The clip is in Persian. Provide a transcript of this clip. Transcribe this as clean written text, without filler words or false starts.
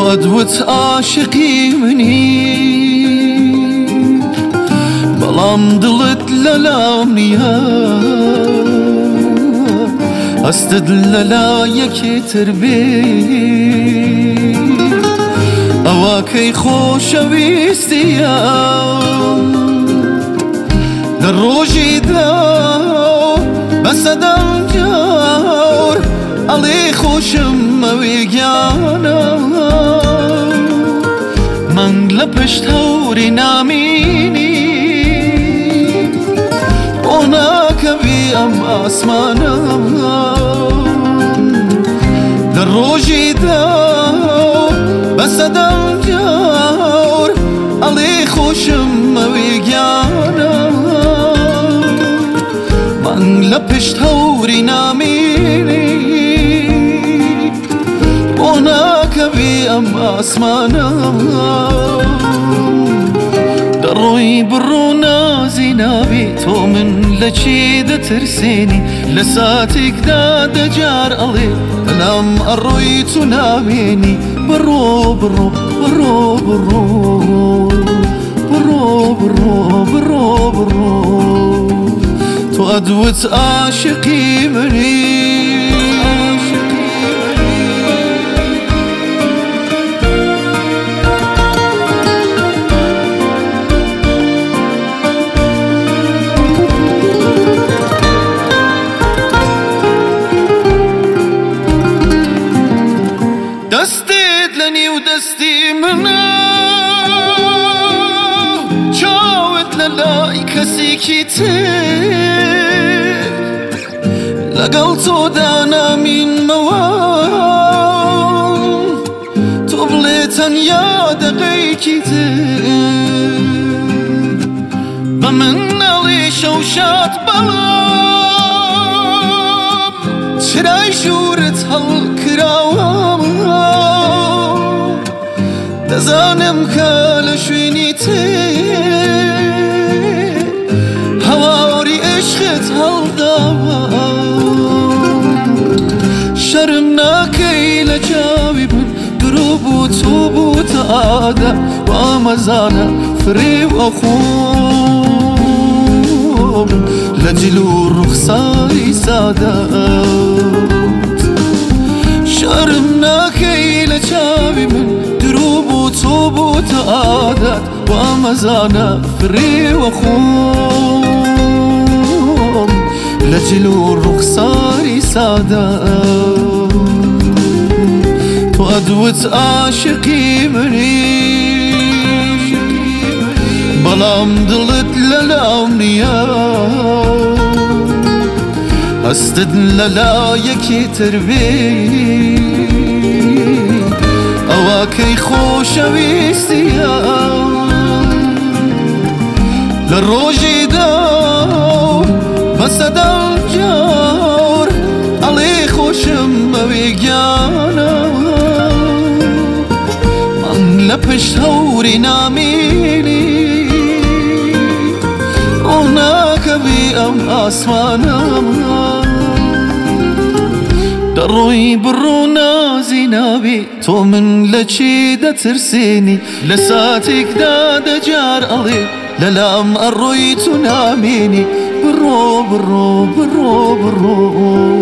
أدوت عاشقي مني بلام دلت للامنيا أستدللا يكي تربي أواكي خوش ويستيا للروجي داو بس دم جار علي خوشم ويجانا من لبش توري ناميني هناك بيام أسمانا للروجي داو بس دم جار علي خوشم ويجانا من لبش توري ناميني هناك بيام أسمانا دروي برونا زينابي تو من لشيدة ترسيني لساتك داد جار علي كلام الروي تناميني برو برو برو برو برو برو برو برو تو أدوت عاشقي مني دستت لني ودستي منا شاوت للاي كسيكي لقلتو دانا من موال تبليتن يا دقيكي بمن علي شوشات بلام تراي جورت هالكراوام دزانم كالشويني هواري عشقت هالدام شرمناكي لجاوبن دروب وتوبوت عادة وامزانا فري وأخوم لجلو رخصاري سادات شرمناكي لجاوبن دروب وتوبوت عادات وامزانا فري وأخوم لجلو رخصاري سادات وأدوت عاشقي مني بلام دلت للامنيا أستدللا يكي تربي أواكي خوش ويستيا للروجي داو بس دم جار علي خوشم ويجانا لبش توري ناميني هناك بيام أسمانا دروي برونا زينابي تو من لشيدة ترسيني لساتك داد جار علي للام الروي تناميني برو برو برو برو